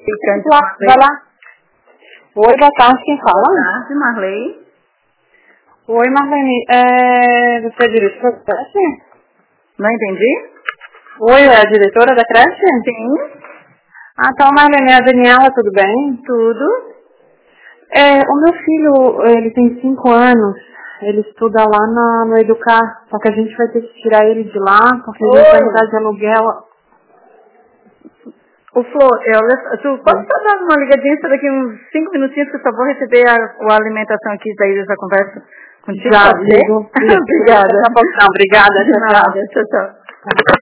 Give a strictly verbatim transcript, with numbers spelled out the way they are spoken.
Vai lá. Oi, boa tarde, quem fala? Boa tarde, Marley. Oi, Marlene. É, você é diretora da creche? Não entendi? Oi, é a diretora da creche? Sim. Ah, então, Marlene, é a Daniela, tudo bem? Tudo. É, o meu filho, ele tem cinco anos, ele estuda lá na, no Educar, só que a gente vai ter que tirar ele de lá, porque a gente vai mudar de aluguel. O Flor, eu, tu pode só dar uma ligadinha só daqui uns cinco minutinhos que eu só vou receber a, a alimentação aqui daí dessa conversa contigo? Já, Pode ser? digo. Obrigada. Daqui a pouco, não, obrigada. De nada. Tchau, tchau.